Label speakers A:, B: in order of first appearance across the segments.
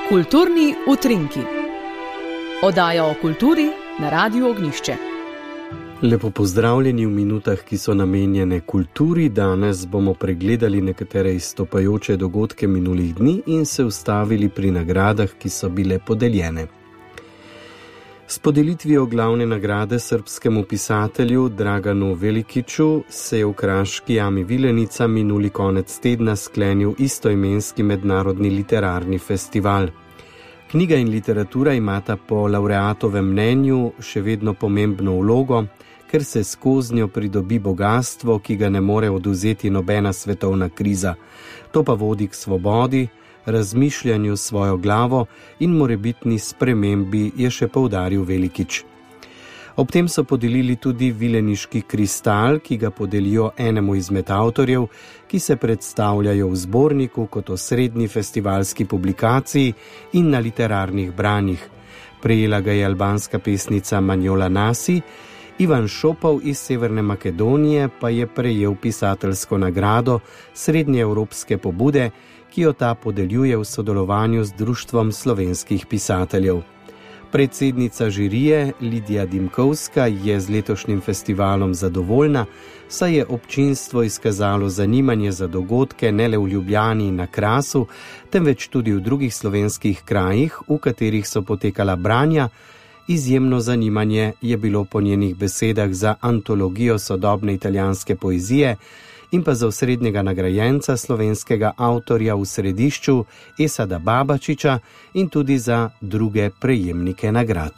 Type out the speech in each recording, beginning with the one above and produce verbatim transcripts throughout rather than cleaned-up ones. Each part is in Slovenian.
A: Kulturni utrinki. Oddaja o kulturi na Radiu Ognjišče.
B: Lepo pozdravljeni v minutah, ki so namenjene kulturi. Danes bomo pregledali nekatere izstopajoče dogodke minulih dni in se ustavili pri nagradah, ki so bile podeljene. S podelitvijo glavne nagrade srbskemu pisatelju Draganu Velikiću se je v kraški jami Vilenica minuli konec tedna sklenil istoimenski mednarodni literarni festival. Knjiga in literatura imata po lavreatovem mnenju še vedno pomembno vlogo, ker se skoznjo pridobi bogatstvo, ki ga ne more odvzeti nobena svetovna kriza. To pa vodi k svobodi, razmišljanju svojo glavo in morebitni spremembi, je še poudaril Velikić. Ob tem so podelili tudi Vileniški kristal, ki ga podelijo enemu izmed avtorjev, ki se predstavljajo v zborniku kot osrednji festivalski publikaciji in na literarnih branjih. Prejela ga je albanska pesnica Manjola Nasi, Ivan Šopov iz Severne Makedonije pa je prejel pisateljsko nagrado srednjeevropske pobude, ki jo ta podeljuje v sodelovanju z Društvom slovenskih pisateljev. Predsednica žirije Lidija Dimkovska je z letošnjim festivalom zadovoljna, saj je občinstvo izkazalo zanimanje za dogodke ne le v Ljubljani in na Krasu, temveč tudi v drugih slovenskih krajih, v katerih so potekala branja. Izjemno zanimanje je bilo po njenih besedah za antologijo sodobne italijanske poezije in pa za osrednjega nagrajenca slovenskega avtorja v središču Esada Babačiča in tudi za druge prejemnike nagrad.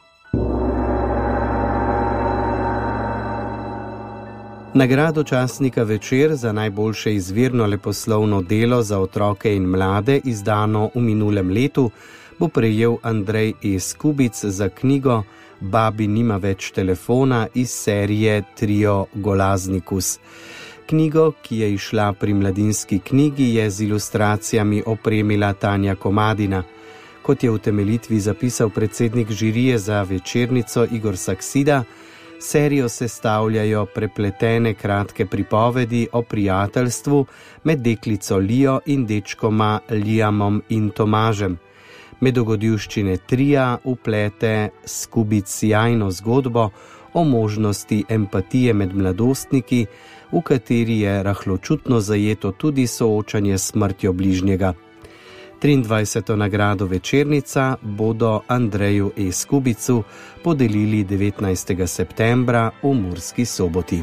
B: Nagrado časnika Večer za najboljše izvirno leposlovno delo za otroke in mlade, izdano v minulem letu, bo prejel Andrej E. Skubic za knjigo Babi nima več telefona iz serije Trio Golaznikus. Knjigo, ki je izšla pri Mladinski knjigi, je z ilustracijami opremila Tanja Komadina. Kot je v utemeljitvi zapisal predsednik žirije za večernico Igor Saksida, serijo sestavljajo prepletene kratke pripovedi o prijateljstvu med deklico Lijo in dečkoma Lijamom in Tomažem. Med dogodivščine trija uplete Skubic jajno zgodbo o možnosti empatije med mladostniki, v kateri je rahločutno zajeto tudi soočanje s smrtjo bližnjega. triindvajseto nagrado Večernica bodo Andreju E. Skubicu podelili devetnajstega septembra v Murski Soboti.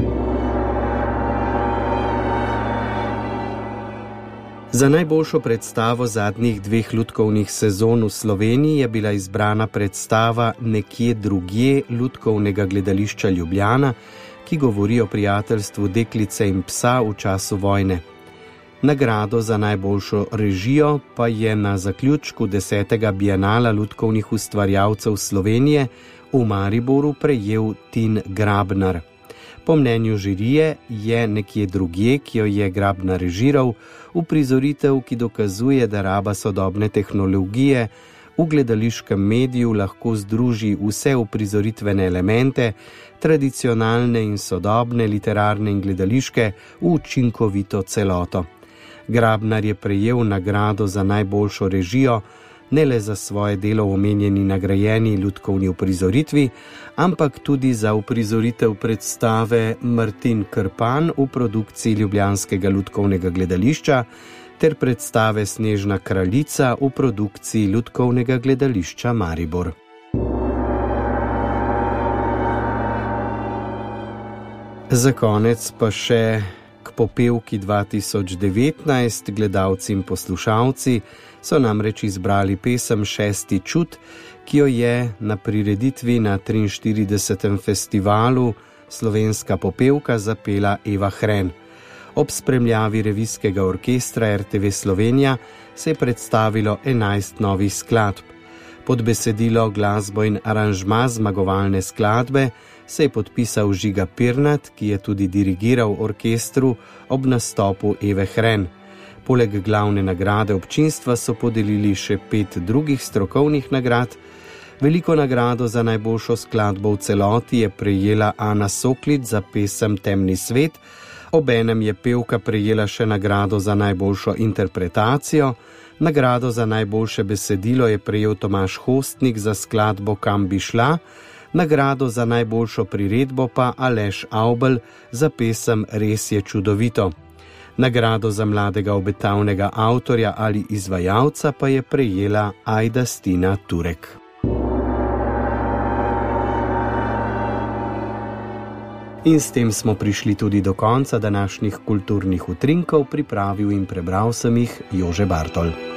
B: Za najboljšo predstavo zadnjih dveh lutkovnih sezon v Sloveniji je bila izbrana predstava Nekje drugje Lutkovnega gledališča Ljubljana, ki govori o prijateljstvu deklice in psa v času vojne. Nagrado za najboljšo režijo pa je na zaključku desetega bienala lutkovnih ustvarjalcev Slovenije v Mariboru prejel Tin Grabnar. Po mnenju žirije je Nekje drugje, ki jo je Grabnar režiral, uprizoritev, ki dokazuje, da raba sodobne tehnologije v gledališkem mediju lahko združi vse uprizoritvene elemente, tradicionalne in sodobne, literarne in gledališke, v učinkovito celoto. Grabnar je prejel nagrado za najboljšo režijo, ne le za svoje delo v omenjeni nagrajeni lutkovni uprizoritvi, ampak tudi za uprizoritev predstave Martin Krpan v produkciji Ljubljanskega lutkovnega gledališča ter predstave Snežna kraljica v produkciji Lutkovnega gledališča Maribor. Za konec pa še k popevki dva tisoč devetnajst. Gledalci in poslušalci so namreč izbrali pesem Šesti čut, ki jo je na prireditvi na triinštiridesetem festivalu Slovenska popevka zapela Eva Hren. Ob spremljavi revijskega orkestra R T V Slovenija se je predstavilo enajst novih skladb. Pod besedilo, glasbo in aranžma zmagovalne skladbe se je podpisal Žiga Pirnat, ki je tudi dirigiral orkestru ob nastopu Eve Hren. Poleg glavne nagrade občinstva so podelili še pet drugih strokovnih nagrad. Veliko nagrado za najboljšo skladbo v celoti je prejela Ana Soklič za pesem Temni svet, Obenem je pevka prejela še nagrado za najboljšo interpretacijo. Nagrado za najboljše besedilo je prejel Tomaž Hostnik za skladbo Kam bi šla, nagrado za najboljšo priredbo pa Aleš Avbelj za pesem Res je čudovito. Nagrado za mladega obetavnega avtorja ali izvajalca pa je prejela Ajda Stina Turek. In s tem smo prišli tudi do konca današnjih kulturnih utrinkov, pripravil in prebral sem jih Jože Bartol.